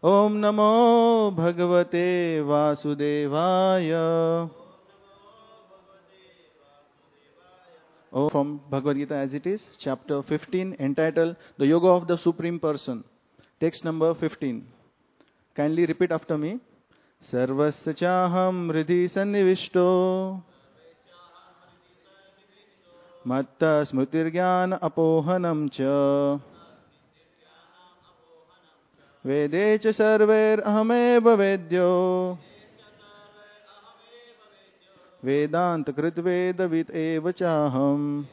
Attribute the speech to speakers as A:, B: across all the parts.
A: Om Namo Bhagavate Vasudevaya. From Bhagavad Gita as it is, chapter 15, entitled The Yoga of the Supreme Person. Text number 15. Kindly repeat after me. Sarvasya chaham hridhi sannivishto matta smritirjnana apohanam cha vede cha sarver ahameva vedyo vedanta krit vedavid eva chaham.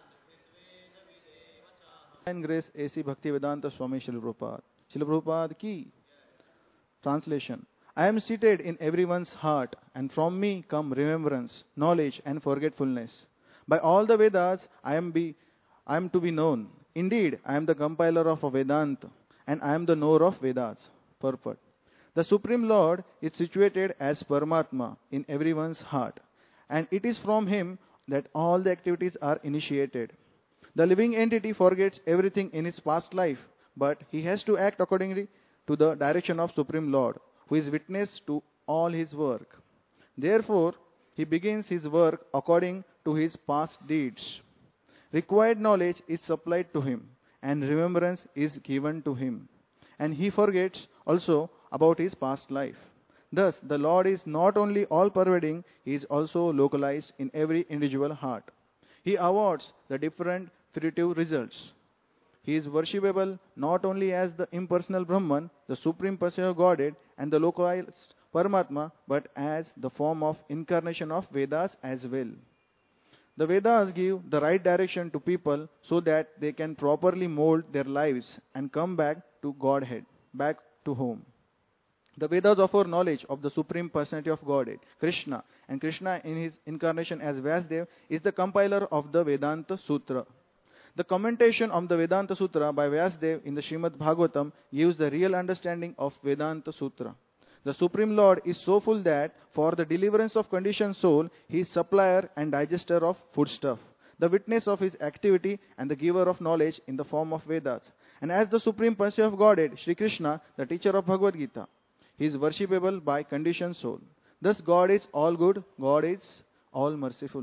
A: And Grace A.C. Bhaktivedanta Swami Srila Prabhupada. Srila Prabhupada ki. Translation. I am seated in everyone's heart, and from me come remembrance, knowledge, and forgetfulness. By all the Vedas, I am to be known. Indeed, I am the compiler of a Vedanta, and I am the knower of Vedas. Purport. The Supreme Lord is situated as Paramatma in everyone's heart, and it is from Him that all the activities are initiated. The living entity forgets everything in his past life, but he has to act accordingly to the direction of Supreme Lord, who is witness to all his work. Therefore, he begins his work according to his past deeds. Required knowledge is supplied to him, and remembrance is given to him. And he forgets also about his past life. Thus, the Lord is not only all-pervading, he is also localized in every individual heart. He awards the different fruitive results. He is worshipable not only as the impersonal Brahman, the Supreme Person of Godhead, and the localized Paramatma, but as the form of incarnation of Vedas as well. The Vedas give the right direction to people so that they can properly mold their lives and come back to Godhead, back to home. The Vedas offer knowledge of the Supreme Personality of Godhead, Krishna, and Krishna in his incarnation as Vyasdev is the compiler of the Vedanta Sutra. The commentation on the Vedanta Sutra by Vyasdev in the Srimad Bhagavatam gives the real understanding of Vedanta Sutra. The Supreme Lord is so full that for the deliverance of conditioned soul, he is supplier and digester of foodstuff, the witness of his activity and the giver of knowledge in the form of Vedas. And as the Supreme Person of Godhead, Sri Krishna, the teacher of Bhagavad Gita, he is worshipable by conditioned soul. Thus God is all good, God is all merciful.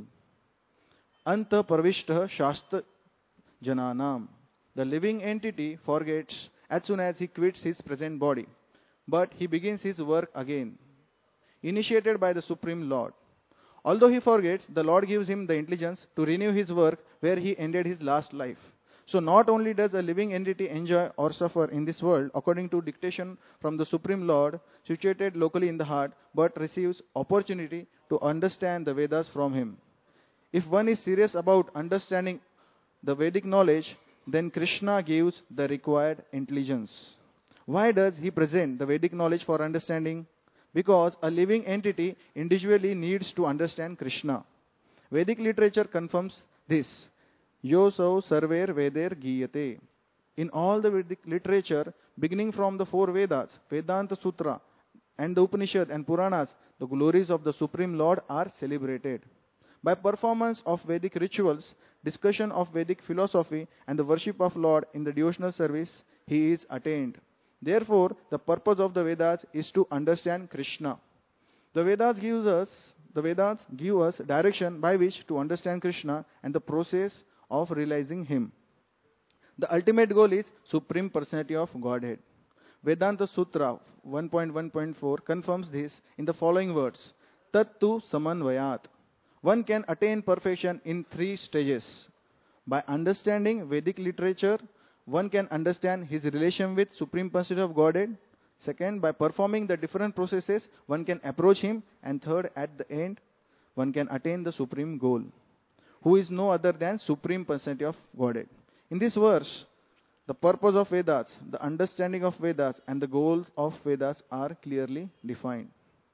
A: Anta Parvishtah Shastra Jananam. The living entity forgets as soon as he quits his present body, but he begins his work again, initiated by the Supreme Lord. Although he forgets, the Lord gives him the intelligence to renew his work where he ended his last life. So not only does a living entity enjoy or suffer in this world according to dictation from the Supreme Lord situated locally in the heart, but receives opportunity to understand the Vedas from him. If one is serious about understanding the Vedic knowledge, then Krishna gives the required intelligence. Why does he present the Vedic knowledge for understanding? Because a living entity individually needs to understand Krishna. Vedic literature confirms this. Yosau sarver veder giyate. In all the Vedic literature, beginning from the four Vedas, Vedanta Sutra, and the Upanishad and Puranas, the glories of the Supreme Lord are celebrated. By performance of Vedic rituals, discussion of Vedic philosophy, and the worship of Lord in the devotional service, he is attained. Therefore, the purpose of the Vedas is to understand Krishna. The Vedas give us direction by which to understand Krishna and the process of realizing Him. The ultimate goal is Supreme Personality of Godhead. Vedanta Sutra 1.1.4 confirms this in the following words. Tattu samanvayat. One can attain perfection in 3 stages. By understanding Vedic literature, one can understand his relation with Supreme Personality of Godhead. Second, by performing the different processes, one can approach Him. And third, at the end, one can attain the supreme goal, who is no other than Supreme Personality of Godhead. In this verse, the purpose of Vedas, the understanding of Vedas, and the goals of Vedas are clearly defined.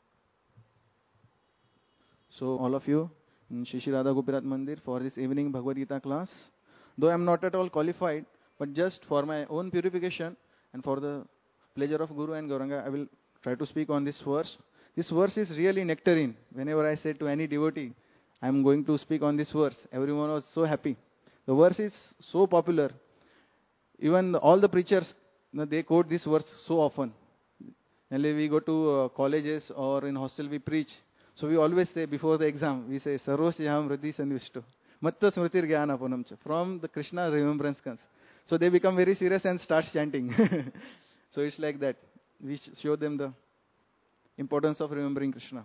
A: So, all of you in Shri Shri Radha Gopinath Mandir for this evening Bhagavad Gita class. Though I am not at all qualified, but just for my own purification and for the pleasure of Guru and Gauranga, I will try to speak on this verse. This verse is really nectarine. Whenever I say to any devotee, I am going to speak on this verse, everyone was so happy. The verse is so popular. Even all the preachers, they quote this verse so often. And we go to colleges or in hostel, we preach. So we always say before the exam, we say, Sarvosyam Hridhi Sannivishto. Matta Smritir Gyanapunam. From the Krishna remembrance comes. So they become very serious and start chanting. So it's like that. We show them the importance of remembering Krishna.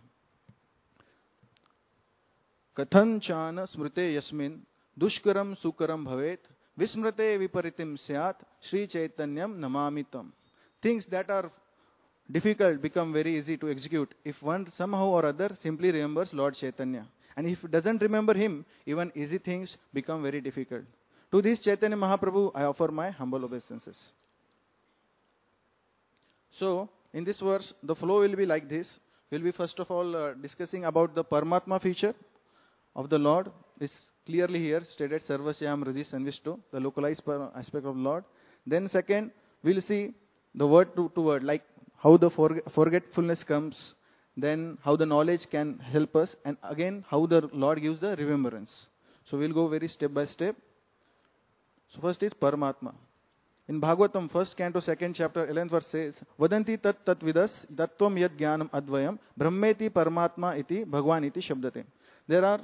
A: Kathan chana smrite yasmin dushkaram sukaram bhavet vismrate viparitim syat Sri Chaitanyam namamitam. Things that are difficult become very easy to execute if one somehow or other simply remembers Lord Chaitanya. And if doesn't remember him, even easy things become very difficult. To this Chaitanya Mahaprabhu, I offer my humble obeisances. So, in this verse, the flow will be like this. We'll be first of all discussing about the Paramatma feature of the Lord. Is clearly here stated, Sarvasyam Hridhi Sannivishto, the localized aspect of Lord. Then second, we'll see the word to word, like how the forgetfulness comes, then how the knowledge can help us, and again how the Lord gives the remembrance. So we'll go very step by step. So first is Paramatma. In Bhagavatam, 1st canto, 2nd chapter, 11th verse says, Vadanti tat tat vidas tattvam yad jnanam advayam brahmeti paramatma iti bhagwan iti shabdate. There are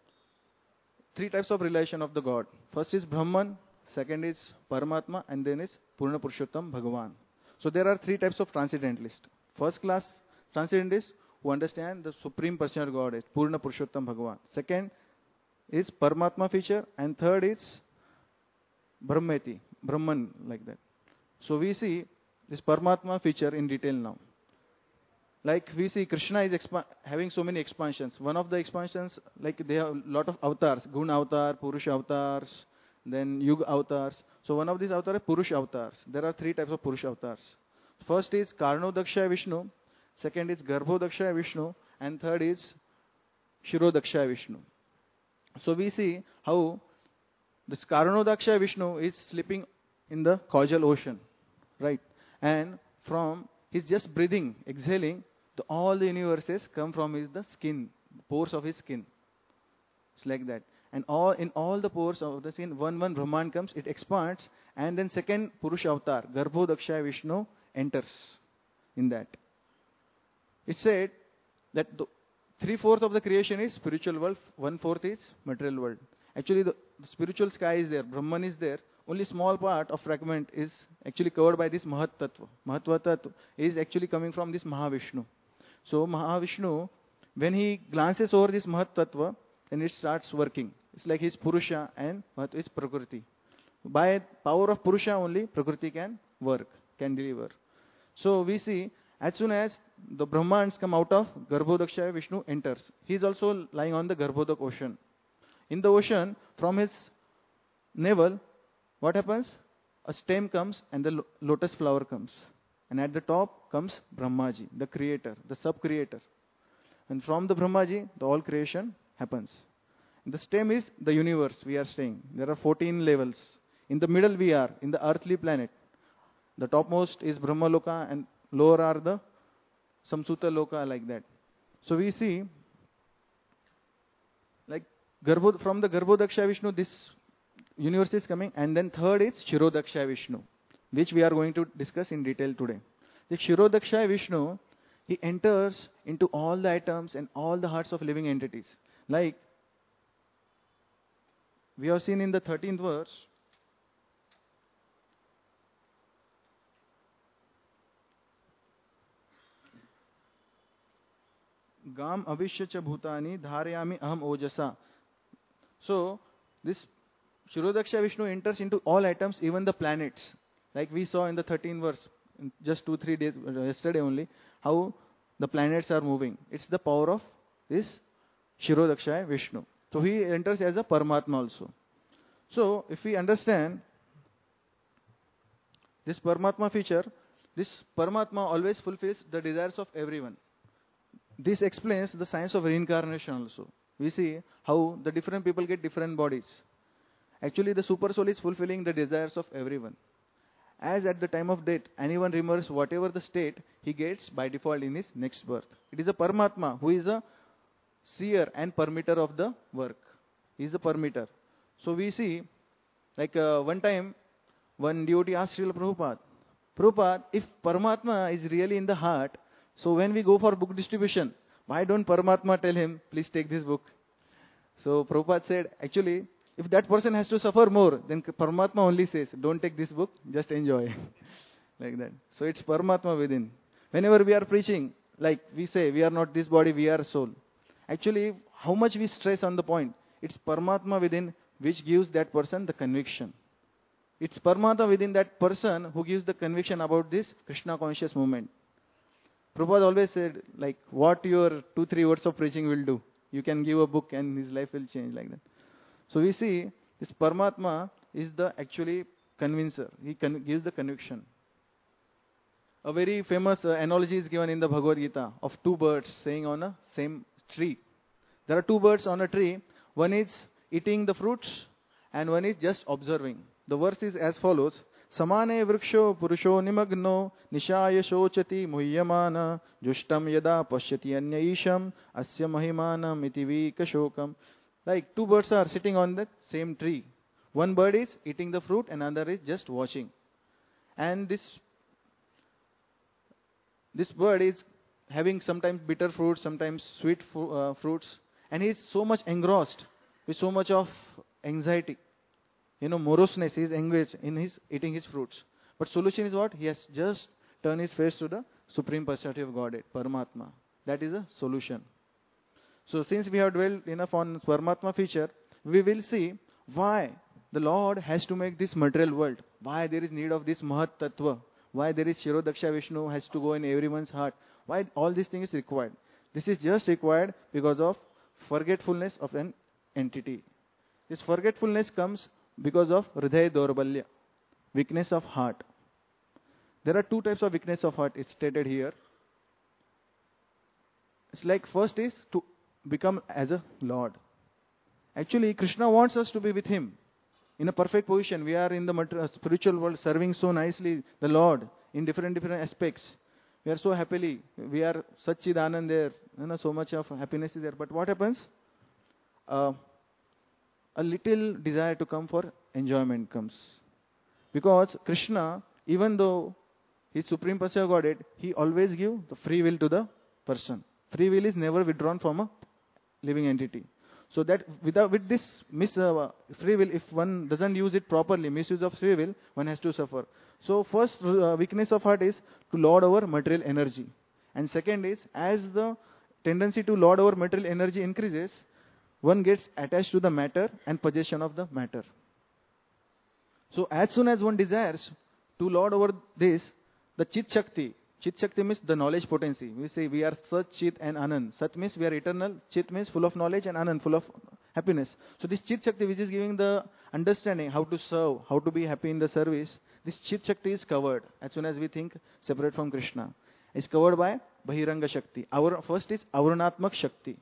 A: three types of relation of the God. First is Brahman, second is Paramatma, and then is Purna Purushottam Bhagavan. So there are three types of transcendentalists. First class transcendentalists who understand the Supreme Personal God is Purna Purushottam Bhagavan. Second is Paramatma feature, and third is Brahmeti, Brahman, like that. So we see this Paramatma feature in detail now. Like we see Krishna is having so many expansions. One of the expansions, like they have a lot of avatars, Guna avatar, Purusha avatars, then Yuga avatars. So one of these avatars is Purusha avatars. There are three types of Purusha avatars. First is Karnodakshaya Vishnu, second is Garbhodakshaya Vishnu, and third is Shirodakshaya Vishnu. So we see how this Karnodakshaya Vishnu is sleeping in the causal ocean, right? And from he's just breathing, exhaling, all the universes come from the skin, pores of his skin. It's like that. And in all the pores of the skin, one Brahman comes, it expands, and then second Purusha avatar, Garbhodakshaya Vishnu, enters in that. It said that 3/4 of the creation is spiritual world, 1/4 is material world. Actually, the spiritual sky is there, Brahman is there. Only small part of fragment is actually covered by this Mahat Tattva. Mahatva Tattva is actually coming from this Mahavishnu. So Mahavishnu, when he glances over this Mahat Tattva, then it starts working. It's like his Purusha and Mahatva is Prakriti. By power of Purusha only, Prakriti can work, can deliver. So we see, as soon as the Brahmans come out of Garbhodakshaya, Vishnu enters. He is also lying on the Garbhodak ocean. In the ocean, from his navel, what happens? A stem comes and the lotus flower comes. And at the top comes Brahmaji, the creator, the sub-creator. And from the Brahmaji, the all creation happens. The stem is the universe we are staying. There are 14 levels. In the middle we are, in the earthly planet. The topmost is Brahmaloka and lower are the Samsuta Loka, like that. So we see, like from the Garbhodakshaya Vishnu, this universe is coming, and then third is Shirodakshaya Vishnu, which we are going to discuss in detail today. The Shirodakshaya Vishnu, he enters into all the atoms and all the hearts of living entities. Like we have seen in the 13th verse, Gam Avishya cha Bhutani Dharayami Aham Ojasa. So this Shirodakshaya Vishnu enters into all atoms, even the planets. Like we saw in the 13th verse, just 2-3 days, yesterday only, how the planets are moving. It's the power of this Shirodakshaya Vishnu. So he enters as a Paramatma also. So if we understand this Paramatma feature, this Paramatma always fulfills the desires of everyone. This explains the science of reincarnation also. We see how the different people get different bodies. Actually, the super soul is fulfilling the desires of everyone. As at the time of death, anyone remembers whatever the state he gets by default in his next birth. It is a Paramatma who is a seer and permitter of the work. He is a permitter. So we see, like one time, one devotee asked Srila Prabhupada, Prabhupada, if Paramatma is really in the heart, so when we go for book distribution, why don't Paramatma tell him, please take this book? So Prabhupada said, actually, if that person has to suffer more, then Paramatma only says, don't take this book, just enjoy. Like that. So it's Paramatma within. Whenever we are preaching, like we say, we are not this body, we are soul. Actually, how much we stress on the point, it's Paramatma within which gives that person the conviction. It's Paramatma within that person who gives the conviction about this Krishna conscious movement. Prabhupada always said, like, what your 2-3 words of preaching will do. You can give a book and his life will change like that. So we see, this Paramatma is the actually convincer. He gives the conviction. A very famous analogy is given in the Bhagavad Gita of 2 birds staying on a same tree. There are 2 birds on a tree. One is eating the fruits and one is just observing. The verse is as follows. Samane vriksho purusho nimagno nishaya shochati muhyamana jushtam yada pashyati anya isham asya mahimanam iti vikashokam. Like 2 birds are sitting on the same tree. One bird is eating the fruit and another is just watching. And this bird is having sometimes bitter fruits, sometimes sweet fruits. And he is so much engrossed with so much of anxiety. Moroseness, he is engaged in his eating his fruits. But solution is what? He has just turned his face to the Supreme Personality of Godhead, Paramatma. That is a solution. So since we have dwelled enough on Paramatma feature, we will see why the Lord has to make this material world. Why there is need of this Mahat Tattva. Why there is Shirodaksha Vishnu has to go in everyone's heart. Why all these things is required. This is just required because of forgetfulness of an entity. This forgetfulness comes because of Hridaya Daurbalya, weakness of heart. There are 2 types of weakness of heart, it's stated here. It's like first is to become as a Lord. Actually, Krishna wants us to be with Him in a perfect position. We are in the spiritual world serving so nicely the Lord in different aspects. We are so happily. We are Satchidanand there. So much of happiness is there. But what happens? A little desire to come for enjoyment comes. Because Krishna, even though He is Supreme Personality of Godhead, He always gives the free will to the person. Free will is never withdrawn from a living entity. So that with this free will, if one doesn't use it properly, misuse of free will, one has to suffer. So first weakness of heart is to lord over material energy. And second is, as the tendency to lord over material energy increases, one gets attached to the matter and possession of the matter. So as soon as one desires to lord over this, the Chit Shakti means the knowledge potency. We say we are Sat, Chit and Anand. Sat means we are eternal, Chit means full of knowledge and Anand, full of happiness. So this Chit Shakti, which is giving the understanding how to serve, how to be happy in the service, this Chit Shakti is covered as soon as we think separate from Krishna. It's covered by Bahiranga Shakti. Our first is Avarunatmak Shakti.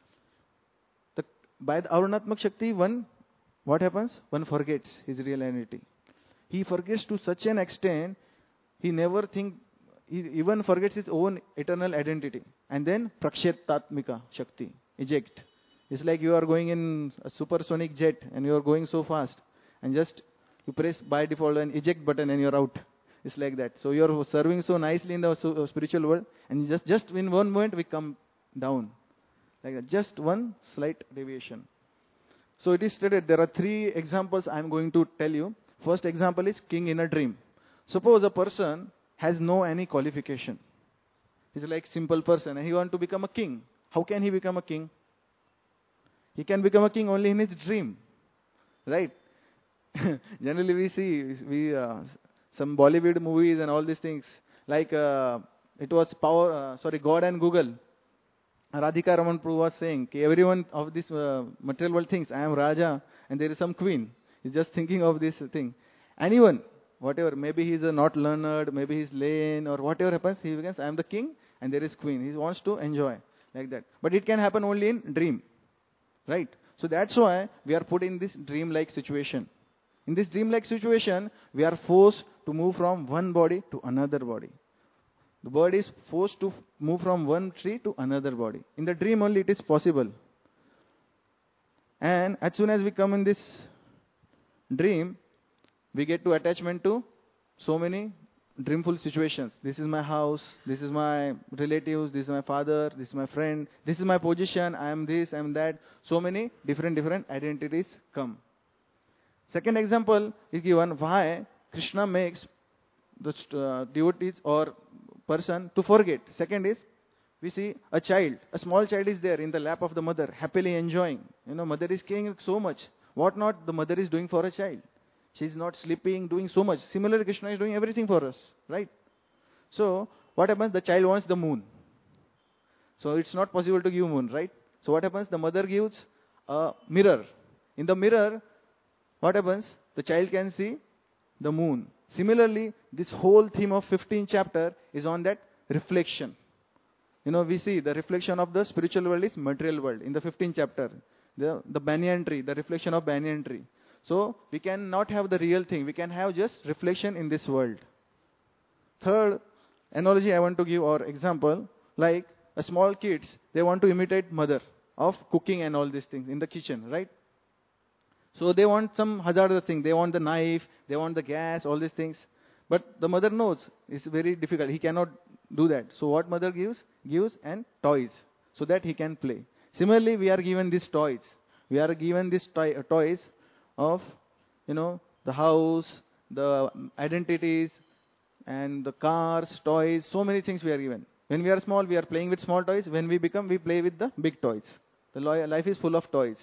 A: By the Avarunatmak Shakti, what happens? One forgets his real identity. He forgets to such an extent, he even forgets his own eternal identity. And then Prakshetatmika Shakti, eject. It's like you are going in a supersonic jet and you are going so fast. And just you press by default an eject button and you are out. It's like that. So you are serving so nicely in the spiritual world. And just in one moment we come down. Like that. Just one slight deviation. So it is stated, there are 3 examples I am going to tell you. First example is king in a dream. Suppose a person has no any qualification. He's like simple person and he wants to become a king. How can he become a king? He can become a king only in his dream. Right? Generally we see some Bollywood movies and all these things. Like it was God and Google. Radhika Raman Prabhu was saying, everyone of this material world thinks, I am Raja and there is some queen. He's just thinking of this thing. Anyone, whatever, maybe he's not learned, maybe he's lame or whatever happens, he becomes, I am the king and there is queen. He wants to enjoy like that. But it can happen only in dream. Right? So that's why we are put in this dream-like situation. In this dream-like situation, we are forced to move from one body to another body. The bird is forced to move from one tree to another body. In the dream only it is possible. And as soon as we come in this dream, we get to attachment to so many dreamful situations. This is my house, this is my relatives, this is my father, this is my friend, this is my position, I am this, I am that. So many different identities come. Second example is given why Krishna makes the devotees or person to forget. Second is, we see a child, a small child is there in the lap of the mother, happily enjoying. Mother is caring so much. What not the mother is doing for a child? She is not sleeping, doing so much. Similarly, Krishna is doing everything for us, right? So, what happens? The child wants the moon. So, it's not possible to give moon, right? So, what happens? The mother gives a mirror. In the mirror, what happens? The child can see the moon. Similarly, this whole theme of 15th chapter is on that reflection. We see the reflection of the spiritual world is material world in the 15th chapter. The banyan tree, the reflection of banyan tree. So, we cannot have the real thing. We can have just reflection in this world. Third analogy I want to give or example, like a small kids, they want to imitate mother of cooking and all these things in the kitchen, right? So, they want some hazardous thing. They want the knife, they want the gas, all these things. But the mother knows it's very difficult. He cannot do that. So, what mother gives? Gives and toys so that he can play. Similarly, we are given these toys. We are given these toys of, the house, the identities, and the cars, toys, so many things we are given. When we are small, we are playing with small toys. When we play with the big toys. The life is full of toys.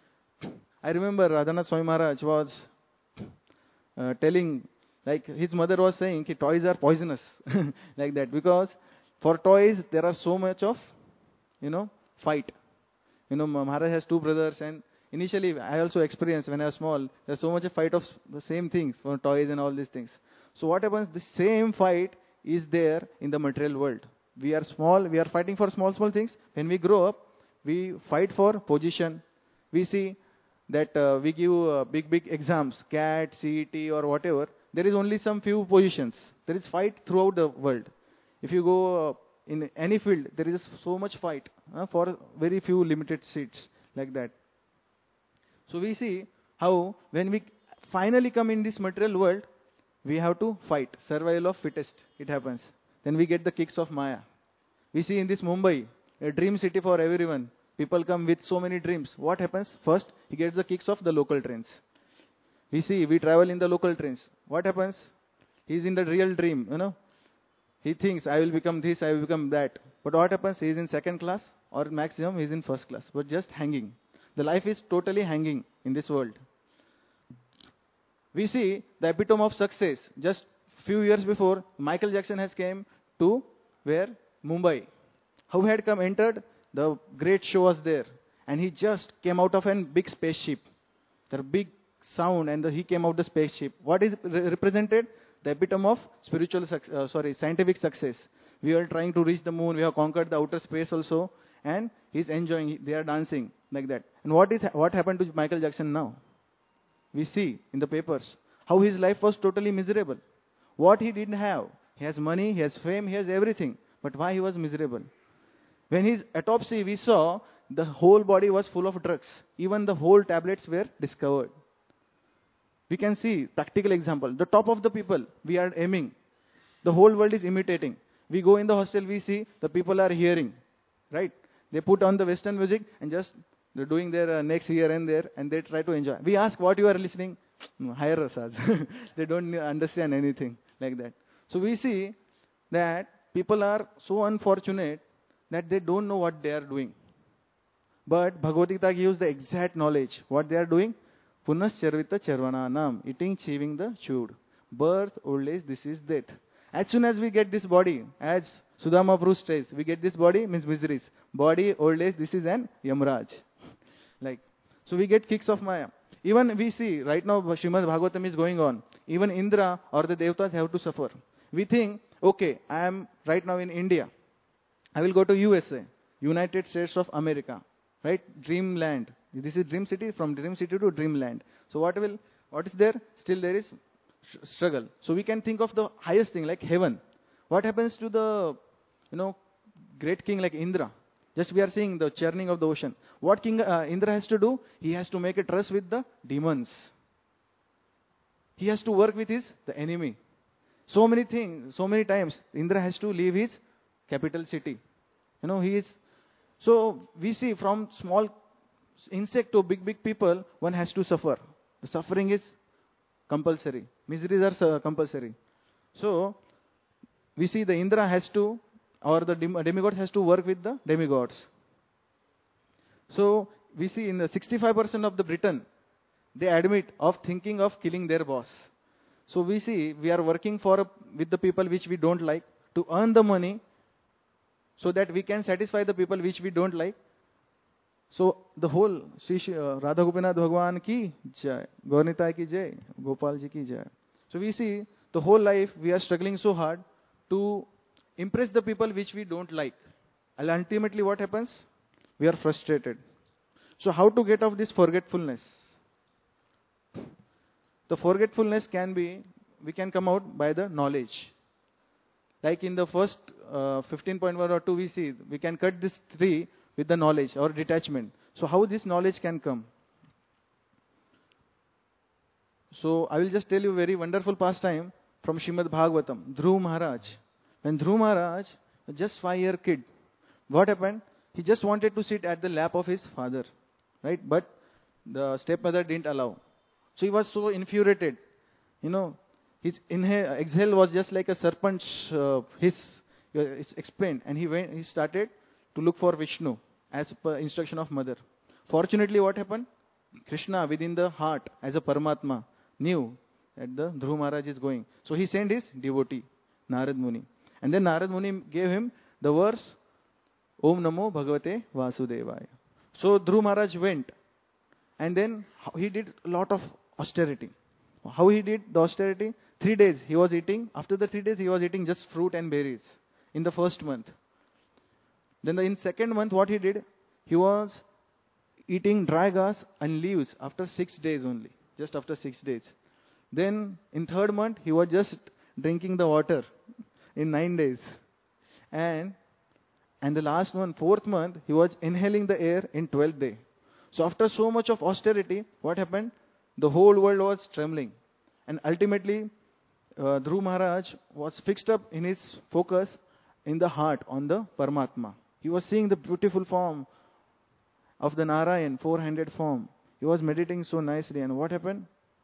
A: I remember Radhanath Swami Maharaj was telling, like his mother was saying, toys are poisonous, like that. Because for toys, there are so much of, fight. Maharaj has two brothers, and initially I also experienced when I was small, there's so much a fight of the same things for toys and all these things. So what happens? The same fight is there in the material world. We are small, we are fighting for small things. When we grow up, we fight for position. We see that we give big exams, CAT, CET or whatever. There is only some few positions. There is fight throughout the world. If you go in any field, there is so much fight for very few limited seats, like that. So we see how when we finally come in this material world, we have to fight. Survival of fittest, it happens. Then we get the kicks of Maya. We see in this Mumbai, a dream city for everyone. People come with so many dreams. What happens? First, he gets the kicks of the local trains. We travel in the local trains. What happens? He's in the real dream, He thinks, I will become this, I will become that. But what happens? He is in second class or maximum he is in first class. But just hanging. The life is totally hanging in this world. We see the epitome of success. Just few years before, Michael Jackson has came to where? Mumbai. How he had entered? The great show was there. And he just came out of a big spaceship. The big sound and he came out the spaceship. What is represented? The epitome of scientific success. We are trying to reach the moon. We have conquered the outer space also. And he's enjoying. They are dancing like that. And what happened to Michael Jackson now? We see in the papers how his life was totally miserable. What he didn't have. He has money, he has fame, he has everything. But why he was miserable? When his autopsy, we saw the whole body was full of drugs. Even the whole tablets were discovered. We can see practical example. The top of the people, we are aiming. The whole world is imitating. We go in the hostel, we see the people are hearing. Right? They put on the Western music and just they're doing their necks here and there and they try to enjoy. We ask what you are listening. Higher rasas. They don't understand anything like that. So we see that people are so unfortunate that they don't know what they are doing. But Bhagavad Gita gives the exact knowledge. What they are doing? Punascharvita charvananam. Eating, chewing the chewed. Birth, old age, this is death. As soon as we get this body, as Sudama Prus says, we get this body, means miseries. Body, old age, this is an Yamraj. So we get kicks of Maya. Even we see, right now Srimad Bhagavatam is going on. Even Indra or the Devatas have to suffer. We think, okay, I am right now in India. I will go to USA, United States of America. Right? Dreamland. This is dream city, from dream city to dreamland. So what is there? Still there is struggle. So we can think of the highest thing like heaven. What happens to the, great king like Indra? Just we are seeing the churning of the ocean. What King Indra has to do? He has to make a trust with the demons. He has to work with the enemy. So many things, so many times, Indra has to leave his capital city. He is. So we see from small insect to big people, one has to suffer. The suffering is compulsory. Miseries are compulsory. So we see the Indra has to, or the demigods has to work with the demigods. So we see in the 65% of the Britain, they admit of thinking of killing their boss. So we see we are working with the people which we don't like to earn the money so that we can satisfy the people which we don't like. So the whole Radha Gopinath Bhagwan ki jai, Gaurnitai ki jai, Gopal ji ki jai. So we see the whole life we are struggling so hard to impress the people which we don't like. And ultimately what happens? We are frustrated. So how to get off this forgetfulness? The forgetfulness we can come out by the knowledge. Like in the first 15.1 or 2 we see, we can cut this tree with the knowledge or detachment. So how this knowledge can come? So I will just tell you a very wonderful pastime from Srimad Bhagavatam. Dhruv Maharaj. When Dhruv Maharaj was just 5-year kid, what happened? He just wanted to sit at the lap of his father, right? But the stepmother didn't allow. So he was so infuriated. His exhale was just like a serpent's hiss. It's explained. And he started to look for Vishnu as per instruction of mother. Fortunately, what happened? Krishna within the heart as a Paramatma knew that the Dhruv Maharaj is going. So he sent his devotee, Narad Muni. And then Narad Muni gave him the verse, Om Namo Bhagavate Vasudevaya. So Dhruv Maharaj went. And then he did a lot of austerity. How he did the austerity? 3 days he was eating. After the 3 days he was eating just fruit and berries in the first month. Then in second month what he did? He was eating dry grass and leaves after 6 days only. Just after 6 days. Then in third month he was just drinking the water in 9 days. And the last one, fourth month, he was inhaling the air in 12th day. So after so much of austerity, what happened? The whole world was trembling. And ultimately, Dhruv Maharaj was fixed up in his focus in the heart on the Paramatma. He was seeing the beautiful form of the Narayan, 400 form. He was meditating so nicely. And what happened?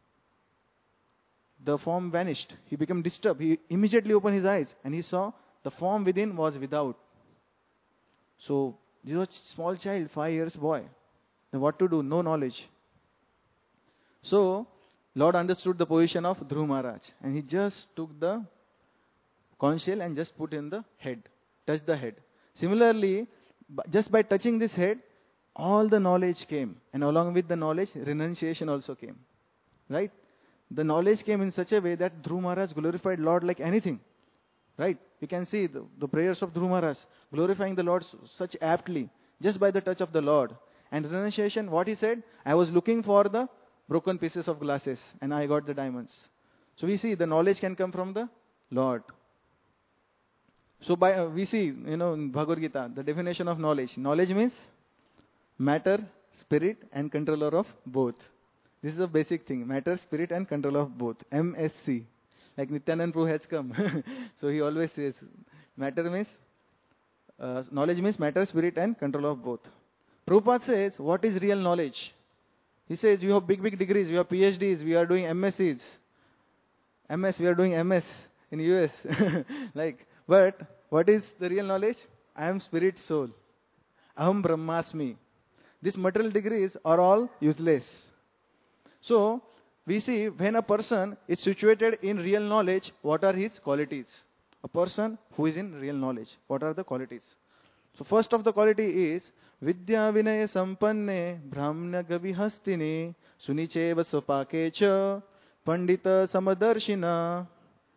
A: The form vanished. He became disturbed. He immediately opened his eyes and he saw the form within was without. So, this was a small child, 5 years boy. Then what to do? No knowledge. So, Lord understood the position of Dhruv Maharaj. And he just took the conch shell and just put in the head. Touched the head. Similarly, just by touching this head, all the knowledge came. And along with the knowledge, renunciation also came. Right? The knowledge came in such a way that Dhruv Maharaj glorified Lord like anything. Right? You can see the prayers of Dhruv Maharaj glorifying the Lord such aptly just by the touch of the Lord. And renunciation, what he said? I was looking for the broken pieces of glasses and I got the diamonds. So we see the knowledge can come from the Lord. So we see, in Bhagavad Gita, the definition of knowledge. Knowledge means matter, spirit and controller of both. This is a basic thing. Matter, spirit and controller of both. MSC. Like Nityanand Prabhu has come. So he always says, knowledge means matter, spirit and control of both. Prabhupada says, what is real knowledge? He says, you have big degrees, you have PhDs, we are doing MScs. We are doing MS in US. But what is the real knowledge? I am spirit soul. Aham Brahmasmi. These material degrees are all useless. So, we see when a person is situated in real knowledge, what are his qualities? A person who is in real knowledge, what are the qualities? So first of the quality is Vidya Vinaya Sampanne Brahmana Gavihastine Sunicheva Sopakecha Pandita Samadarshina.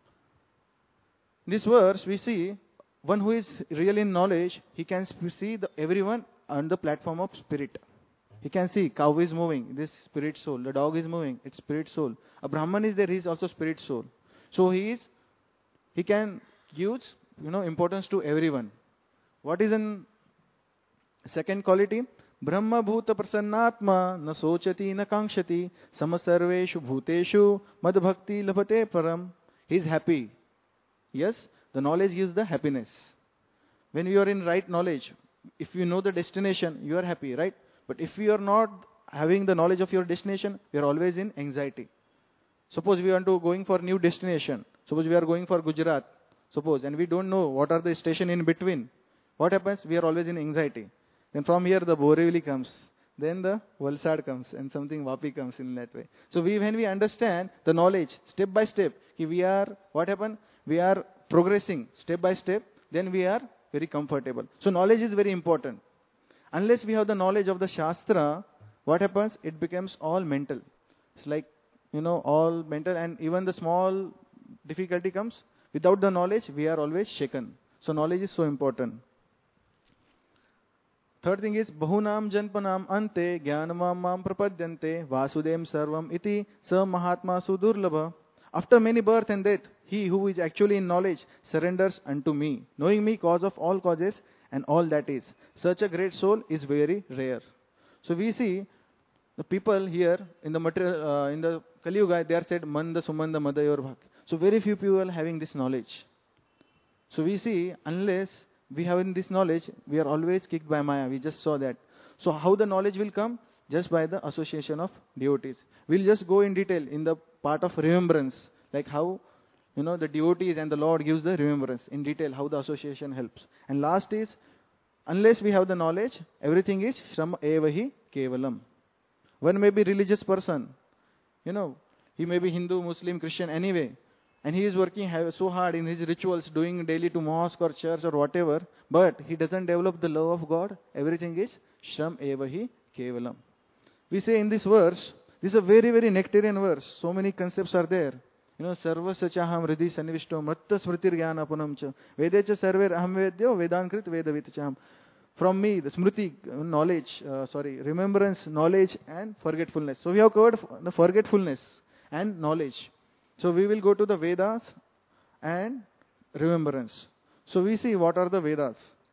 A: In this verse we see one who is real in knowledge, he can see everyone on the platform of spirit. He can see cow is moving, this spirit soul. The dog is moving, it's spirit soul. A Brahman is there, he is also spirit soul. So he can use importance to everyone. What is in second quality? Brahma bhuta prasannatma na sochati na kankshati samasarveshu bhuteshu mad bhakti labhate param. He is happy. Yes, the knowledge gives the happiness. When you are in right knowledge, if you know the destination, you are happy, right? But if you are not having the knowledge of your destination, you are always in anxiety. Suppose we want to going for new destination. Suppose we are going for Gujarat. Suppose, and we don't know what are the station in between. What happens? We are always in anxiety. Then from here the Borivali comes. Then the Valsad comes and something Vapi comes in that way. So when we understand the knowledge step by step, we are, what happened? We are progressing step by step, then we are very comfortable. So knowledge is very important. Unless we have the knowledge of the Shastra, what happens? It becomes all mental. It's like, all mental, and even the small difficulty comes. Without the knowledge, we are always shaken. So knowledge is so important. Third thing is, Bahunam Janpanam Ante Jnanamam Mam Prapadyante Vasudem Sarvam Iti Sa Mahatma Sudurlabha. After many birth and death, he who is actually in knowledge surrenders unto me, knowing me cause of all causes and all that is. Such a great soul is very rare. So we see the people here in the material, in the Kali Yuga, they are said Manda Sumanda Madayor Bhak. So very few people having this knowledge. So we see, unless we have in this knowledge, we are always kicked by Maya. We just saw that. So how the knowledge will come? Just by the association of devotees. We'll just go in detail in the part of remembrance, like how the devotees and the Lord gives the remembrance in detail, how the association helps. And last is, unless we have the knowledge, everything is Shram Evahi Kevalam. One may be religious person, he may be Hindu, Muslim, Christian, anyway, and he is working so hard in his rituals, doing daily to mosque or church or whatever, but he doesn't develop the love of God. Everything is Shram Evahi Kevalam. We say in this verse, this is a very, very nectarian verse. So many concepts are there. Sarva Sachaham Hridhi Sanivishto Matta Smritir Jnana Punamcha Vedecha Sarver Aham Vedyo Vedankrit Vedavitacham. From me, the Smriti, knowledge, remembrance, knowledge and forgetfulness. So we have covered the forgetfulness and knowledge. So we will go to the Vedas and remembrance. So we see what are the Vedas.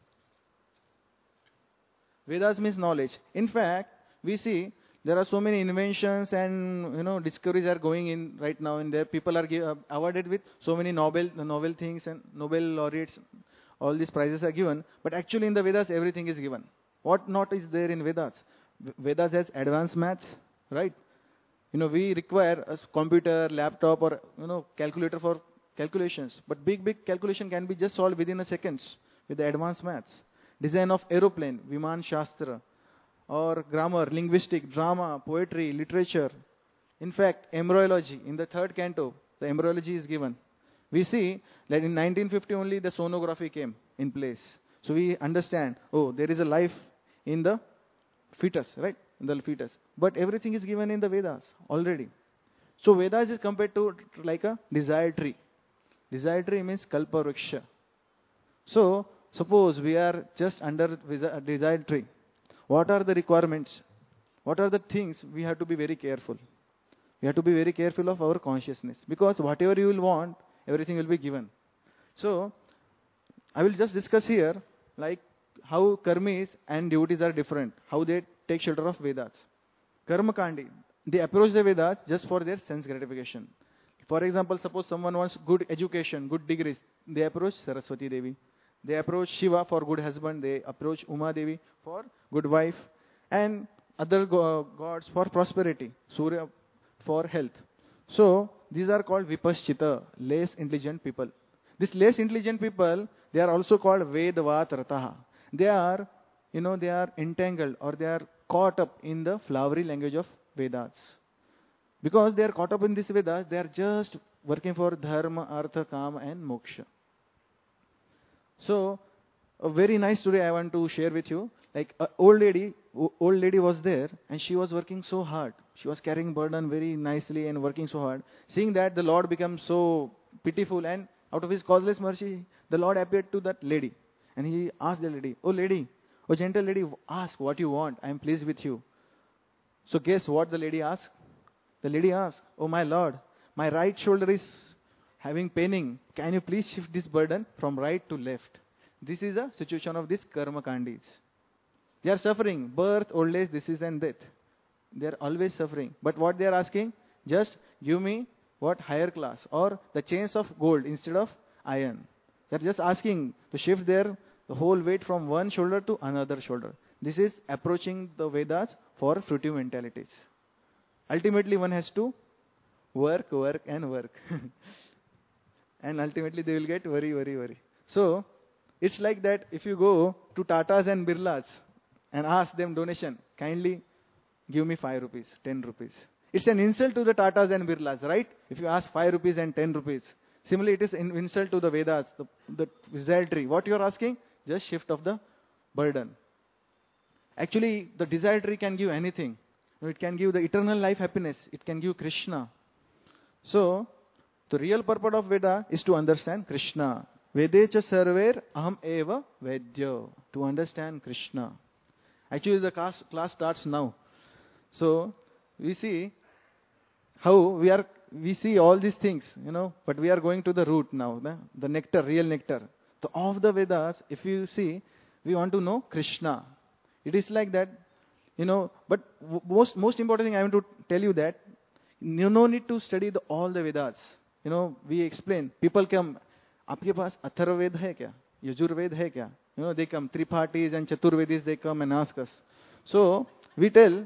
A: Vedas means knowledge. In fact, we see there are so many inventions and discoveries are going in right now, and there people are awarded with so many novel things and Nobel laureates. All these prizes are given, but actually in the Vedas everything is given. What not is there in Vedas? Vedas has advanced maths, right? We require a computer, laptop, or calculator for calculations, but big calculation can be just solved within a seconds with the advanced maths. Design of aeroplane, Viman Shastra, or grammar, linguistic, drama, poetry, literature. In fact, embryology, in the third canto, the embryology is given. We see that in 1950 only the sonography came in place. So we understand, there is a life in the fetus, right? In the fetus. But everything is given in the Vedas already. So Vedas is compared to like a desire tree. Desire tree means Kalpavriksha. So suppose we are just under a desire tree. What are the requirements? What are the things we have to be very careful? We have to be very careful of our consciousness. Because whatever you will want, everything will be given. So, I will just discuss here like how karmis and devotees are different. How they take shelter of Vedas. Karma Kandi, they approach the Vedas just for their sense gratification. For example, suppose someone wants good education, good degrees. They approach Saraswati Devi. They approach Shiva for good husband. They approach Uma Devi for good wife. And other gods for prosperity. Surya for health. So, these are called Vipaschita, less intelligent people. These less intelligent people, they are also called Vedvat Rataha. They are, they are entangled or they are caught up in the flowery language of Vedas. Because they are caught up in this Vedas, they are just working for Dharma, Artha, Kama and Moksha. So, a very nice story I want to share with you. Like an old lady was there and she was working so hard. She was carrying burden very nicely and working so hard. Seeing that, the Lord became so pitiful, and out of his causeless mercy, the Lord appeared to that lady. And he asked the lady, oh gentle lady, ask what you want. I am pleased with you. So guess what the lady asked? The lady asked, oh my Lord, my right shoulder is having paining. Can you please shift this burden from right to left? This is a situation of these karma kandis. They are suffering, birth, old age, disease and death. They are always suffering. But what they are asking? Just give me what higher class or the chains of gold instead of iron. They're just asking to shift the whole weight from one shoulder to another shoulder. This is approaching the Vedas for fruitive mentalities. Ultimately, one has to work, work, and work. And ultimately, they will get worry, worry, worry. So, it's like that if you go to Tatas and Birlas and ask them donation, kindly give me 5 rupees, 10 rupees. It's an insult to the Tatas and Birlas, right? If you ask 5 rupees and 10 rupees. Similarly, it is an insult to the Vedas, the desire. What you are asking? Just shift of the burden. Actually, the desire tree can give anything. It can give the eternal life happiness. It can give Krishna. So, the real purpose of Veda is to understand Krishna. Vedecha sarver aham eva vedya. To understand Krishna. Actually, the class starts now. So, we see how we see all these things, but we are going to the root now, the nectar, real nectar. So, of the Vedas, if you see, we want to know Krishna. It is like that, but most important thing I want to tell you that, you no need to study all the Vedas. We explain, people come, आपके पास अथर्ववेद है क्या? यजुर्वेद है क्या? They come, Tripatis and Chaturvedis, they come and ask us. So, we tell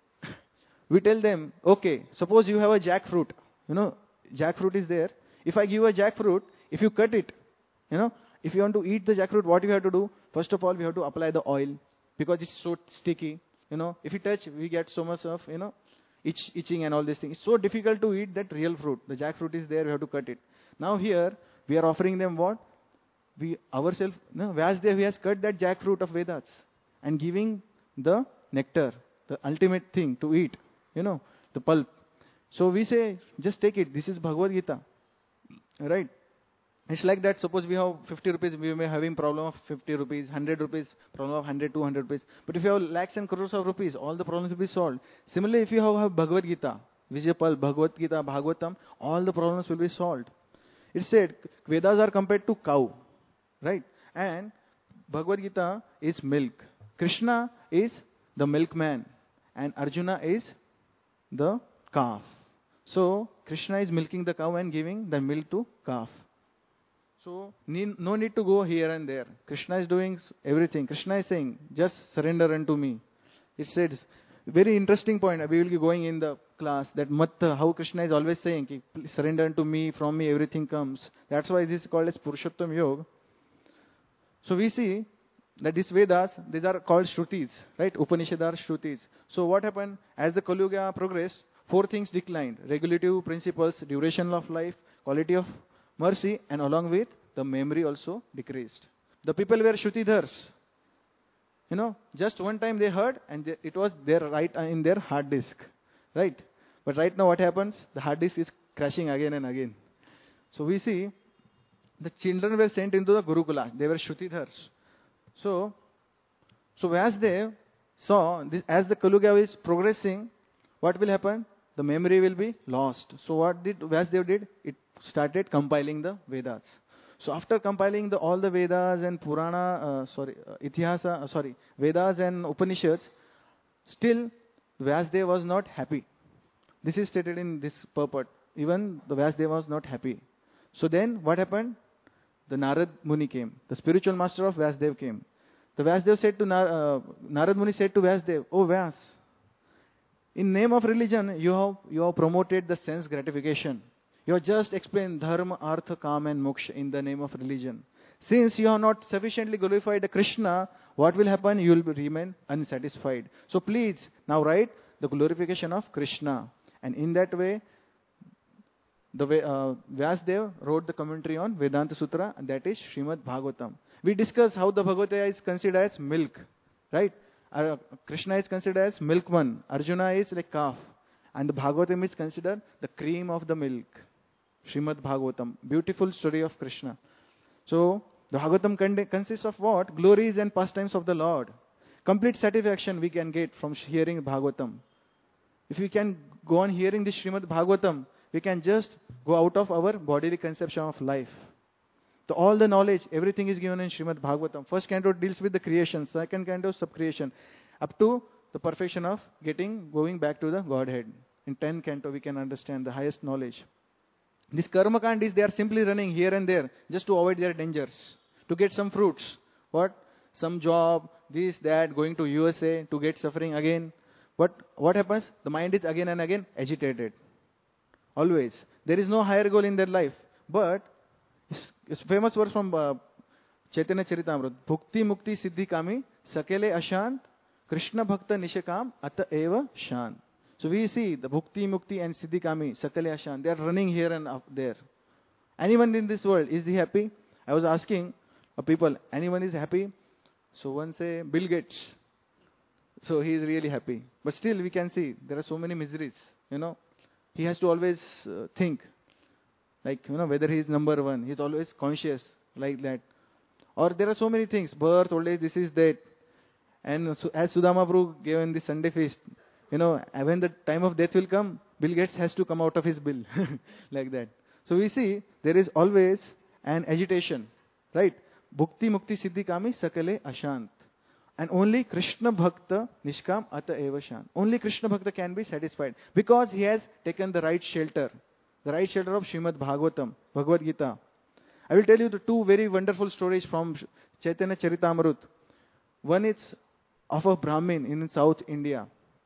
A: them, okay, suppose you have a jackfruit. Jackfruit is there. If I give a jackfruit, if you cut it, if you want to eat the jackfruit, what you have to do? First of all, we have to apply the oil because it's so sticky. If you touch, we get so much of, itching and all these things. It's so difficult to eat that real fruit. The jackfruit is there, we have to cut it. Now here, we are offering them what? We ourselves, Vyasdev, he has cut that jackfruit of Vedas and giving the nectar, the ultimate thing to eat, the pulp. So we say, just take it. This is Bhagavad Gita. Right? It's like that. Suppose we have 50 rupees, we may having problem of 50 rupees, 100 rupees, problem of 100, 200 rupees. But if you have lakhs and crores of rupees, all the problems will be solved. Similarly, if you have Bhagavad Gita, Vijayapal, Bhagavad Gita, Bhagavatam, all the problems will be solved. It said, Vedas are compared to cow. Right? And Bhagavad Gita is milk. Krishna is the milkman. And Arjuna is the calf. So, Krishna is milking the cow and giving the milk to calf. So, no need to go here and there. Krishna is doing everything. Krishna is saying, just surrender unto me. It says, very interesting point. We will be going in the class that how Krishna is always saying, surrender unto me, from me everything comes. That's why this is called as Purushottam Yoga. So, we see that these Vedas, these are called Shrutis, right? Upanishad are Shrutis. So, what happened? As the Kali Yuga progressed, 4 things declined. Regulative principles, duration of life, quality of mercy, and along with the memory also decreased. The people were Shrutidhars. Just one time they heard and it was there right in their hard disk. Right? But right now what happens? The hard disk is crashing again and again. So we see the children were sent into the Gurukula. They were Shrutidhars. So Vyasdev saw this, as the Kali Yuga is progressing, what will happen? The memory will be lost. So what did Vyasdev did? It started compiling the Vedas. So after compiling all the Vedas and Vedas and Upanishads, still Vyasdev was not happy. This is stated in this purport. Even the Vyasdev was not happy. So then what happened? The Narad Muni came. The spiritual master of Vyasdev came. The Vyasdev said to Narad Muni said to Vyasdev, "Oh Vyas, in name of religion, you have promoted the sense gratification. You have just explained dharma, artha, kam and moksha in the name of religion. Since you have not sufficiently glorified the Krishna, what will happen? You will remain unsatisfied. So please, now write the glorification of Krishna." And in that way, Vyasdev wrote the commentary on Vedanta Sutra, and that is Srimad Bhagavatam. We discussed how the Bhagavad Gita is considered as milk, right? Krishna is considered as milkman. Arjuna is like calf. And the Bhagavatam is considered the cream of the milk. Srimad Bhagavatam. Beautiful story of Krishna. So, the Bhagavatam consists of what? Glories and pastimes of the Lord. Complete satisfaction we can get from hearing Bhagavatam. If we can go on hearing this Srimad Bhagavatam, we can just go out of our bodily conception of life. So all the knowledge, everything is given in Srimad Bhagavatam. First canto deals with the creation, second canto subcreation, up to the perfection of going back to the Godhead. In 10th canto we can understand the highest knowledge. These karmakandis, they are simply running here and there just to avoid their dangers, to get some fruits. What? Some job, this, that, going to USA to get suffering again. But what happens? The mind is again and again agitated. Always. There is no higher goal in their life. But it's famous verse from Chaitanya Charitamrita. Bhukti Mukti Siddhi Kami Sakele Ashant Krishna Bhakta Nishakam Ata Eva Shant. So we see the Bhukti Mukti and Siddhi Kami Sakale Ashant. They are running here and up there. Anyone in this world, is he happy? I was asking people, anyone is happy? So one say Bill Gates. So he is really happy. But still we can see there are so many miseries. He has to always think. Like, whether he is number one. He is always conscious like that. Or there are so many things. Birth, old age, this is that. And so, as Sudama Prabhu gave in the Sunday feast, when the time of death will come, Bill Gates has to come out of his bill. Like that. So we see there is always an agitation. Right? Bhukti Mukti Siddhi Kami Sakale Ashant. And only Krishna Bhakta Nishkam Ata Eva Shant. Only Krishna Bhakta can be satisfied. Because he has taken the right shelter. The right shelter of Srimad Bhagavatam, Bhagavad Gita. I will tell you the two very wonderful stories from Chaitanya Charitamrita. One is of a Brahmin in South India.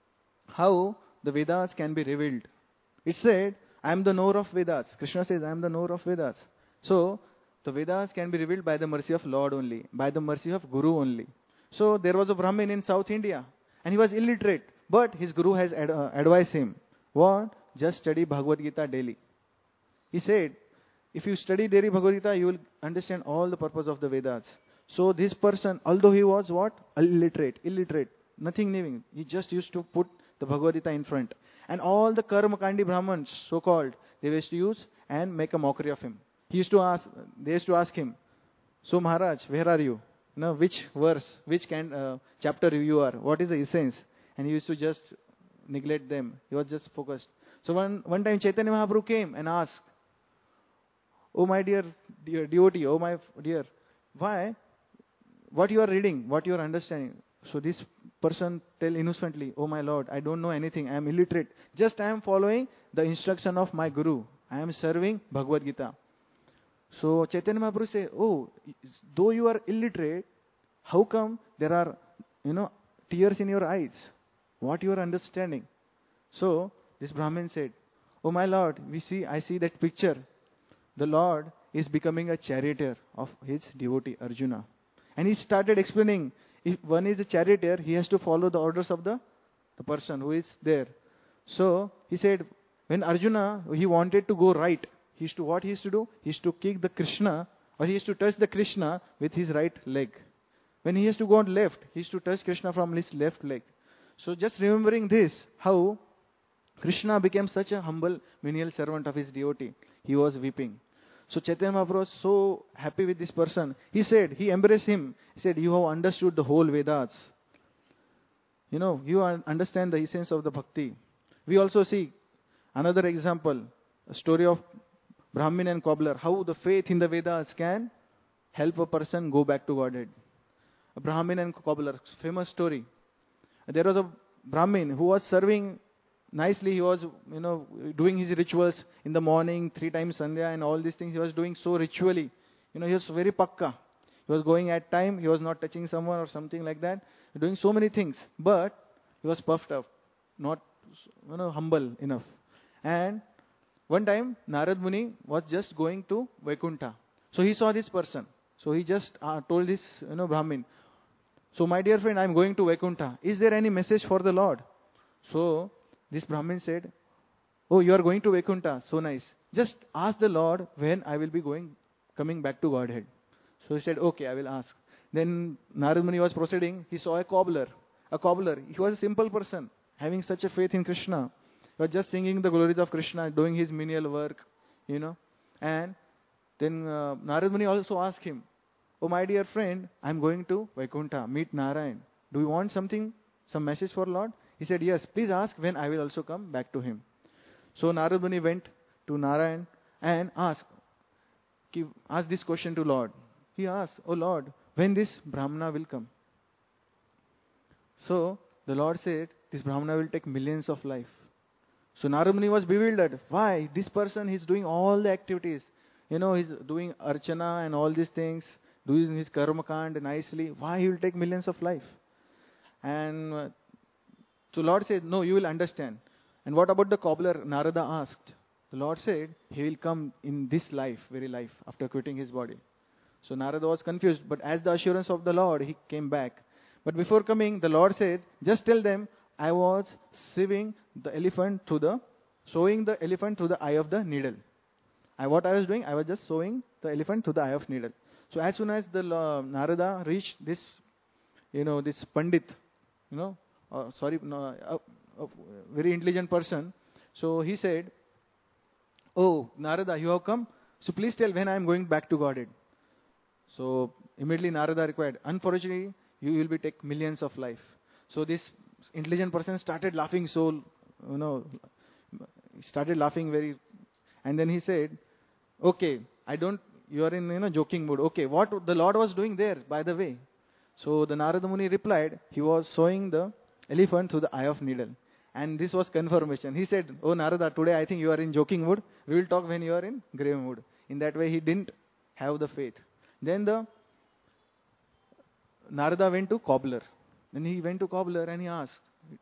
A: How the Vedas can be revealed. It said, I am the knower of Vedas. Krishna says, I am the knower of Vedas. So, the Vedas can be revealed by the mercy of Lord only, by the mercy of Guru only. So, there was a Brahmin in South India, and he was illiterate, but his Guru has advised him, what? Just study Bhagavad Gita daily. He said, if you study daily Bhagavad Gita, you will understand all the purpose of the Vedas. So, this person, although he was what? Illiterate, nothing knowing. He just used to put the Bhagavad Gita in front. And all the Karmakandi Brahmans, so-called, they used to use and make a mockery of him. They used to ask him, so Maharaj, where are you? Which verse, which chapter you are? What is the essence? And he used to just neglect them. He was just focused. So one time Chaitanya Mahaprabhu came and asked, oh my dear devotee, oh my dear, why? What you are reading, what you are understanding. So this person tell innocently, oh my Lord, I don't know anything, I am illiterate. Just I am following the instruction of my Guru. I am serving Bhagavad Gita. So Chaitanya Mahaprabhu say, oh, though you are illiterate, how come there are, tears in your eyes? What you are understanding? So this Brahmin said, oh my Lord, I see that picture. The Lord is becoming a charioteer of his devotee Arjuna. And he started explaining, if one is a charioteer, he has to follow the orders of the person who is there. So he said, when Arjuna, he wanted to go right, what he used to do? He used to kick the Krishna, or he used to touch the Krishna with his right leg. When he has to go on left, he used to touch Krishna from his left leg. So just remembering this, how Krishna became such a humble menial servant of his devotee. He was weeping. So Chaitanya Mahaprabhu was so happy with this person. He embraced him. He said, you have understood the whole Vedas. You understand the essence of the bhakti. We also see another example, a story of Brahmin and cobbler, how the faith in the Vedas can help a person go back to Godhead. A Brahmin and cobbler, famous story. There was a Brahmin who was serving nicely. He was, doing his rituals in the morning, 3 times Sandhya and all these things. He was doing so ritually. He was very pakka. He was going at time. He was not touching someone or something like that. Doing so many things. But he was puffed up, not, humble enough. And one time, Narad Muni was just going to Vaikuntha. So he saw this person. So he just told this, Brahmin, so my dear friend, I am going to Vaikuntha. Is there any message for the Lord? So this Brahmin said, oh, you are going to Vaikuntha. So nice. Just ask the Lord when I will be coming back to Godhead. So he said, okay, I will ask. Then Narad Muni was proceeding. He saw a cobbler. He was a simple person, having such a faith in Krishna. He was just singing the glories of Krishna, doing his menial work, And then Narad Muni also asked him, oh my dear friend, I am going to Vaikuntha, meet Narayan. Do you want some message for Lord? He said, yes, please ask when I will also come back to him. So Narad Muni went to Narayan and asked this question to Lord. He asked, oh Lord, when this Brahmana will come? So the Lord said, this Brahmana will take millions of life. So Narada Muni was bewildered. Why? This person, he's doing all the activities. He's doing archana and all these things, doing his karma kand nicely. Why he will take millions of life? And so Lord said, no, you will understand. And what about the cobbler? Narada asked. The Lord said, he will come in this life, very life, after quitting his body. So Narada was confused, but as the assurance of the Lord, he came back. But before coming, the Lord said, just tell them, I was sewing the elephant through the eye of the needle. What I was doing, I was just sewing the elephant through the eye of needle. So as soon as the Narada reached this, this Pandit, a very intelligent person. So he said, oh, Narada, you have come. So please tell when I am going back to Godhead. So immediately Narada required, unfortunately, you will be take millions of life. So this intelligent person started laughing started laughing very, and then he said, okay, you are in, joking mood. Okay, what the Lord was doing there, by the way? So the Narada Muni replied, he was sewing the elephant through the eye of needle. And this was confirmation. He said, oh Narada, today I think you are in joking mood. We will talk when you are in grave mood. In that way, he didn't have the faith. Then the Narada went to cobbler. Then he went to cobbler and he asked.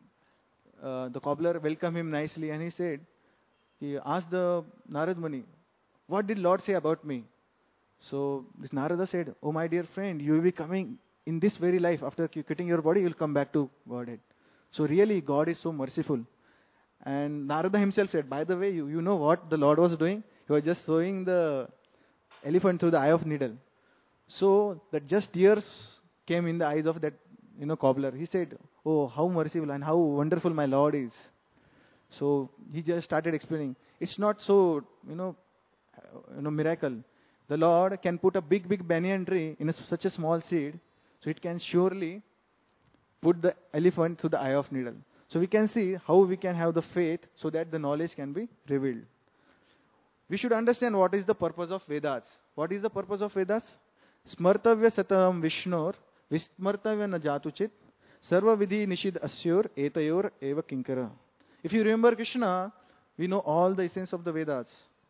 A: The cobbler welcomed him nicely and he asked the Narada Muni, what did Lord say about me? So this Narada said, oh my dear friend, you will be coming in this very life. After quitting your body, you will come back to Godhead. So really, God is so merciful. And Narada himself said, by the way, you know what the Lord was doing? He was just sewing the elephant through the eye of needle. So that just tears came in the eyes of that cobbler. He said, oh, how merciful and how wonderful my Lord is. So he just started explaining. It's not so, miracle. The Lord can put a big banyan tree in such a small seed. So it can surely put the elephant through the eye of needle. So we can see how we can have the faith so that the knowledge can be revealed. We should understand what is the purpose of Vedas. What is the purpose of Vedas? Smartavya satam Vishnor, Vismartavya na jatuchit, Sarva vidhi nishid asyor, etayor eva kinkara. If you remember Krishna, we know all the essence of the Vedas.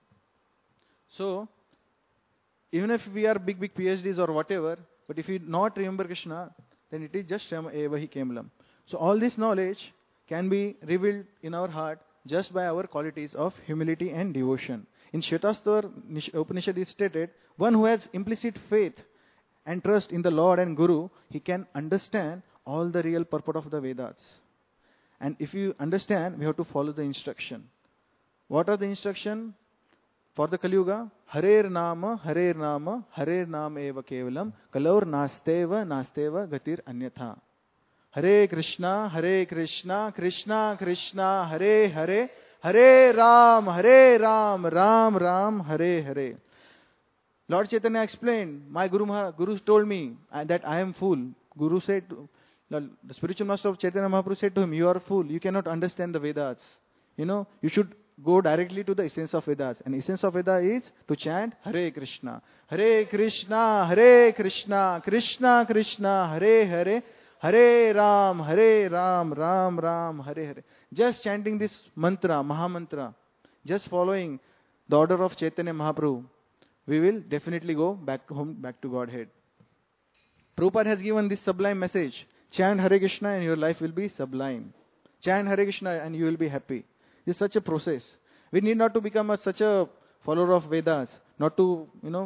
A: So, even if we are big PhDs or whatever, but if we not remember Krishna, then it is just Shama eva hi kemalam. So all this knowledge can be revealed in our heart just by our qualities of humility and devotion. In Shvetasvar Upanishad is stated, one who has implicit faith and trust in the Lord and Guru, he can understand all the real purport of the Vedas. And if you understand, we have to follow the instruction. What are the instruction for the Kali Yuga? Harer Nama, Harer Nama, Harer Nama eva kevalam, Kalaur nasteva, nasteva gatir anyatha. Hare Krishna, Krishna Krishna, Hare Hare, Hare Ram, Ram Ram, Hare Hare. Lord Chaitanya explained, my Guru told me that I am fool. Guru said, the spiritual master of Chaitanya Mahaprabhu said to him, you are a fool, you cannot understand the Vedas. You should go directly to the essence of Vedas. And essence of Veda is to chant Hare Krishna, Krishna Krishna Krishna, Hare Hare, Hare Ram, Ram Ram, Hare Hare. Just chanting this mantra, Mahamantra, just following the order of Chaitanya Mahaprabhu, we will definitely go back to home, back to Godhead. Prabhupada has given this sublime message. Chant Hare Krishna and your life will be sublime. Chant Hare Krishna and you will be happy. It's such a process. We need not to become such a follower of Vedas, not to,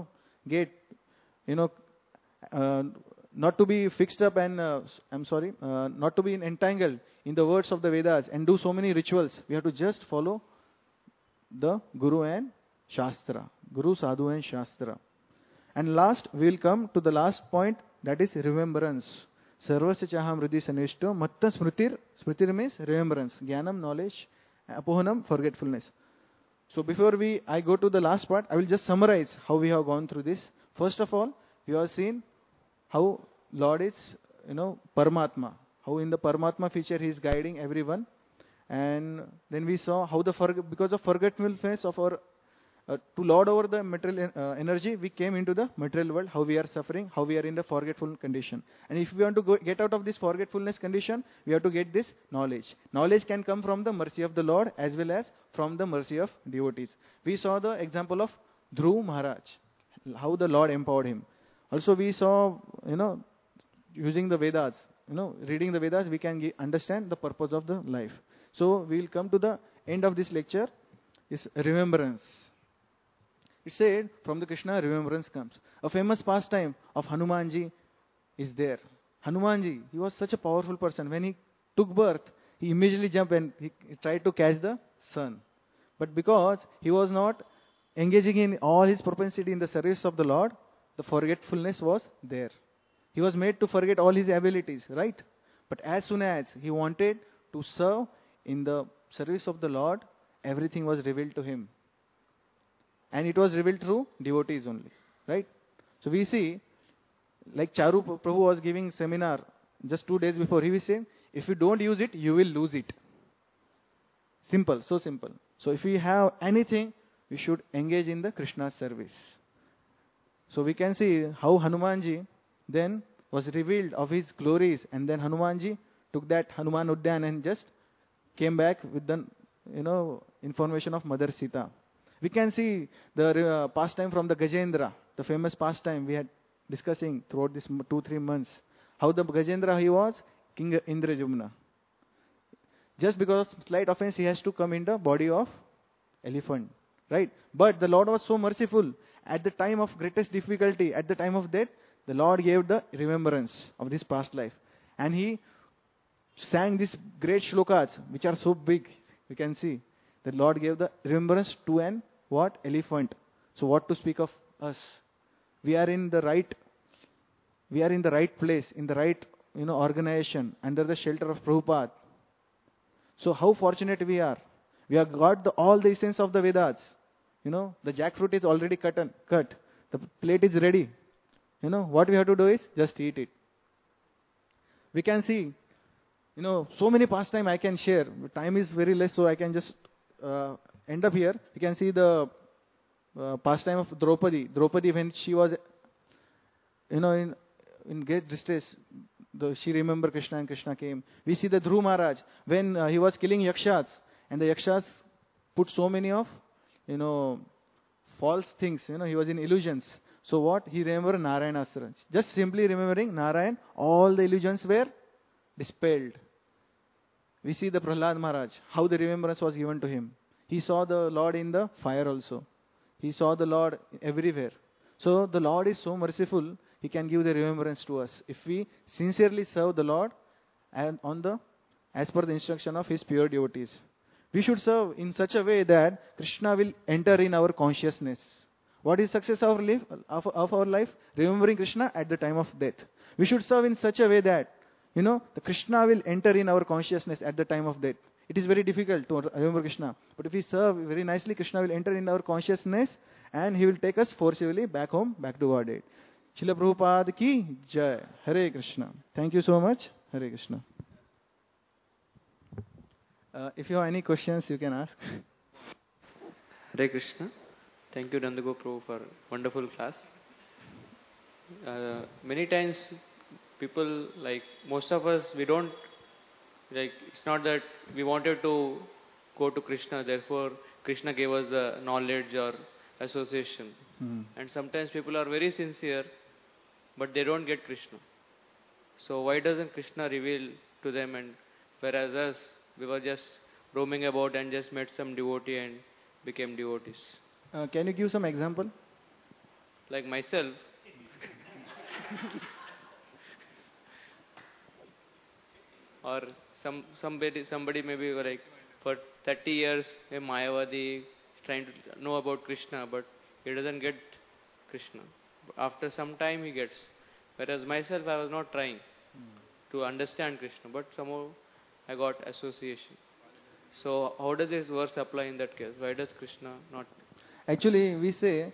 A: not to be fixed up and, not to be entangled in the words of the Vedas and do so many rituals. We have to just follow the Guru and Shastra. Guru, Sadhu and Shastra. And last, we will come to the last point, that is remembrance. Sarvasya chaham hridhi sanishto, matta smritir. Smritir means remembrance. Jnanam, knowledge. Apohanam, forgetfulness. So before I go to the last part, I will just summarize how we have gone through this. First of all, we have seen how Lord is, Paramatma. How in the Paramatma feature He is guiding everyone. And then we saw how because of forgetfulness of our to lord over the material energy, we came into the material world, how we are suffering, how we are in the forgetful condition. And if we want to get out of this forgetfulness condition, we have to get this knowledge. Knowledge can come from the mercy of the Lord as well as from the mercy of devotees. We saw the example of Dhruv Maharaj, how the Lord empowered him. Also we saw, using the Vedas, reading the Vedas, we can understand the purpose of the life. So we will come to the end of this lecture, is remembrance. It said, from the Krishna, remembrance comes. A famous pastime of Hanumanji is there. Hanumanji, he was such a powerful person. When he took birth, he immediately jumped and he tried to catch the sun. But because he was not engaging in all his propensity in the service of the Lord, the forgetfulness was there. He was made to forget all his abilities, right? But as soon as he wanted to serve in the service of the Lord, everything was revealed to him. And it was revealed through devotees only, right? So we see, like Charu Prabhu was giving seminar just 2 days before, he was saying, if you don't use it, you will lose it. Simple, so simple. So if we have anything, we should engage in the Krishna service. So we can see how Hanumanji then was revealed of his glories, and then Hanumanji took that Hanuman Udyan and just came back with the information of Mother Sita. We can see the pastime from the Gajendra, the famous pastime we had discussing throughout this 2-3 months. How the Gajendra he was, King Indrajumna. Just because of slight offense, he has to come in the body of elephant, right? But the Lord was so merciful. At the time of greatest difficulty, at the time of death, the Lord gave the remembrance of this past life. And he sang these great shlokas, which are so big, we can see. The Lord gave the remembrance to an elephant. So what to speak of us? We are in the right place, in the right organization, under the shelter of Prabhupada. So how fortunate we are. We have got all the essence of the Vedas. The jackfruit is already cut. The plate is ready. What we have to do is just eat it. We can see, so many pastime I can share. Time is very less, so I can just end up here. You can see the pastime of Draupadi. Draupadi, when she was, in great distress, she remembered Krishna and Krishna came. We see the Dhruv Maharaj, when he was killing Yakshas, and the Yakshas put so many of, false things, he was in illusions. So what? He remembered Narayana Asura. Just simply remembering Narayan, all the illusions were dispelled. We see the Prahlad Maharaj, how the remembrance was given to him. He saw the Lord in the fire also. He saw the Lord everywhere. So the Lord is so merciful, He can give the remembrance to us if we sincerely serve the Lord and as per the instruction of His pure devotees. We should serve in such a way that Krishna will enter in our consciousness. What is success of our life? Remembering Krishna at the time of death. We should serve in such a way that the Krishna will enter in our consciousness at the time of death. It is very difficult to remember Krishna. But if we serve very nicely, Krishna will enter in our consciousness and He will take us forcibly back home, back to Godhead. Srila Prabhupada ki Jai. Hare Krishna. Thank you so much. Hare Krishna. If you have any questions, you can ask.
B: Hare Krishna. Thank you, Nandago Prabhu, for wonderful class. Many times people, most of us, we don't, it's not that we wanted to go to Krishna, therefore Krishna gave us the knowledge or association. And sometimes people are very sincere, but they don't get Krishna. So why doesn't Krishna reveal to them, and whereas us, we were just roaming about and just met some devotee and became devotees.
A: Can you give some example?
B: Like myself. Or somebody maybe for 30 years a Mayavadi is trying to know about Krishna, but he doesn't get Krishna. After some time he gets. Whereas myself, I was not trying to understand Krishna, but somehow I got association. So how does this verse apply in that case? Why does Krishna not?
A: Actually, we say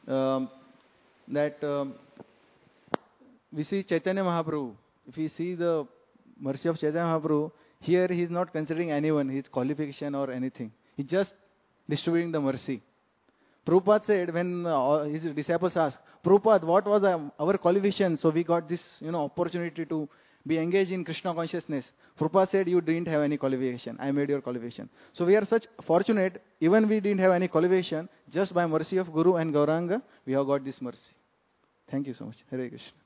A: that we see Chaitanya Mahaprabhu. If we see the mercy of Chaitanya Mahaprabhu, here he is not considering anyone, his qualification or anything. He is just distributing the mercy. Prabhupada said when his disciples asked, Prabhupada, what was our qualification? So we got this, opportunity to be engaged in Krishna consciousness. Prabhupada said, you didn't have any qualification. I made your qualification. So we are such fortunate, even we didn't have any qualification, just by mercy of Guru and Gauranga, we have got this mercy. Thank you so much. Hare Krishna.